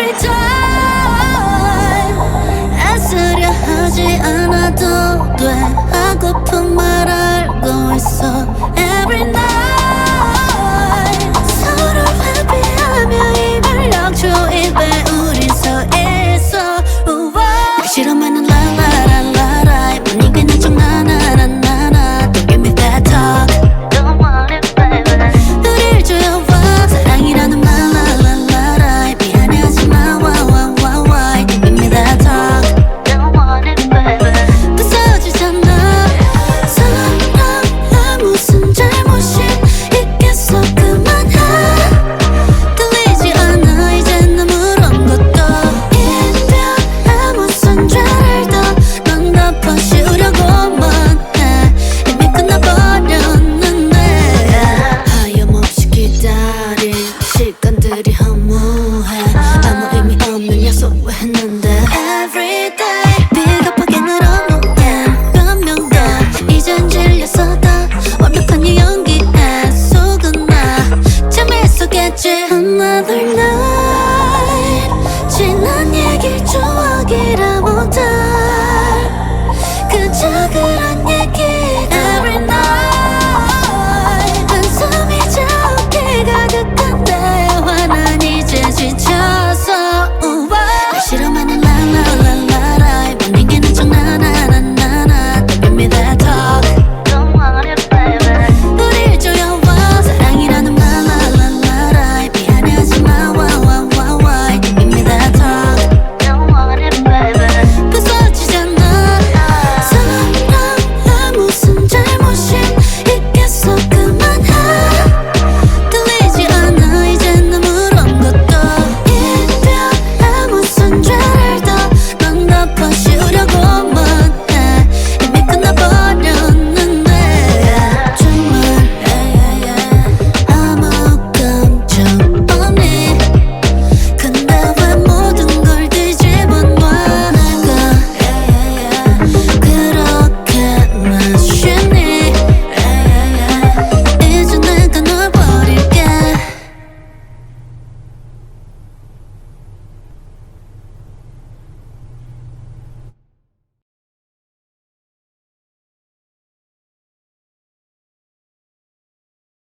every time. 애쓰려 하지 않아도 돼. 하고픈 말 알고 있어. Every night. 서로 회피하며 이별 역초입에 우린 서 있어. 싫어하면 라라라라라. 많이 괜한 척 나나나나나. Don't give me that talk. Don't want it baby. 우릴 조여와 사랑이라는 말 라라라라. 미안해하지마 why. Give me that talk. Don't want it baby. 부서지잖아. 사랑에 무슨 잘못이 있겠어. 그만해. 들리지 않아 이젠 아무런 것도. 이별에 무슨 죄를 더 넌 덮어씌우려고만 해. 이미 끝나버렸는데 하염없이 기다린 시간들이 허무해. 아무 의미 없는 약속 왜 했는데